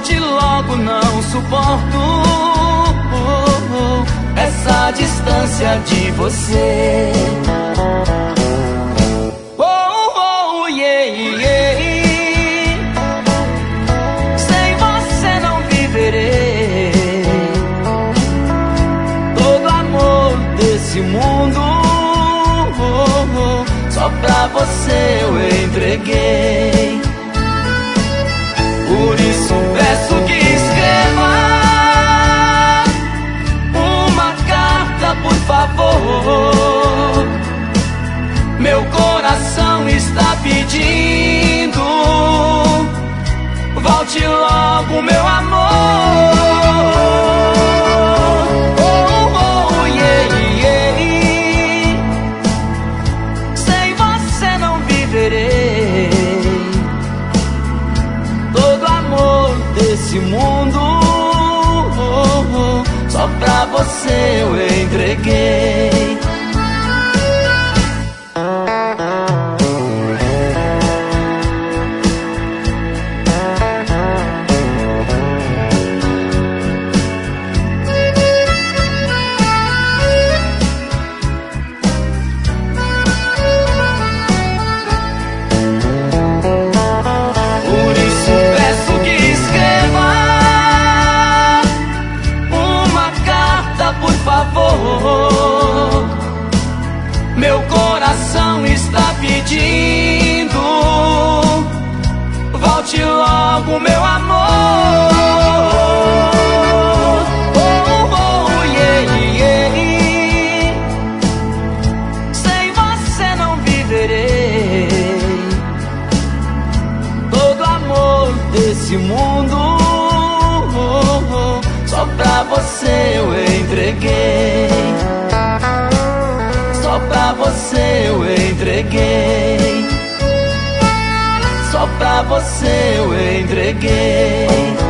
volte logo, não suporto essa distância de você. Oh, oh, yeah, yeah. Sem você não viverei. Todo amor desse mundo, só pra você eu entreguei. Por isso peço que escreva uma carta, por favor. Meu coração está pedindo, volte logo, meu amor. Oh, oh, yeah, yeah. Sem você não viverei. Todo amor desse mundo, só pra você eu entreguei. Meu coração está pedindo, volte logo, meu amor. Oh, oh, yeah, yeah. Sem você não viverei. Todo amor desse mundo, só pra você eu entreguei. Só pra você eu entreguei. Só pra você eu entreguei.